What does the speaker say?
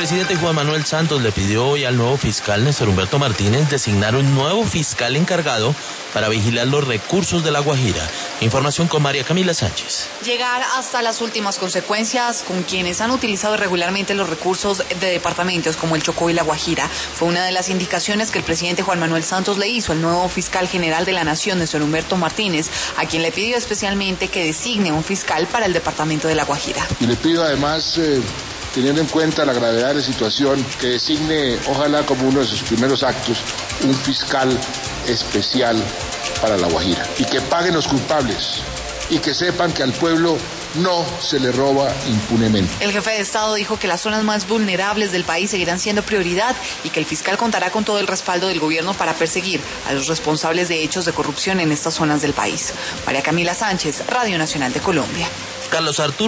presidente Juan Manuel Santos le pidió hoy al nuevo fiscal Néstor Humberto Martínez designar un nuevo fiscal encargado para vigilar los recursos de La Guajira. Información con María Camila Sánchez. Llegar hasta las últimas consecuencias con quienes han utilizado irregularmente los recursos de departamentos como el Chocó y La Guajira fue una de las indicaciones que el presidente Juan Manuel Santos le hizo al nuevo fiscal general de la Nación, Néstor Humberto Martínez, a quien le pidió especialmente que designe un fiscal para el departamento de La Guajira. Y le pido además, teniendo en cuenta la gravedad de la situación, que designe, ojalá como uno de sus primeros actos, un fiscal especial para La Guajira. Y que paguen los culpables y que sepan que al pueblo no se le roba impunemente. El jefe de Estado dijo que las zonas más vulnerables del país seguirán siendo prioridad y que el fiscal contará con todo el respaldo del gobierno para perseguir a los responsables de hechos de corrupción en estas zonas del país. María Camila Sánchez, Radio Nacional de Colombia. Carlos Arturo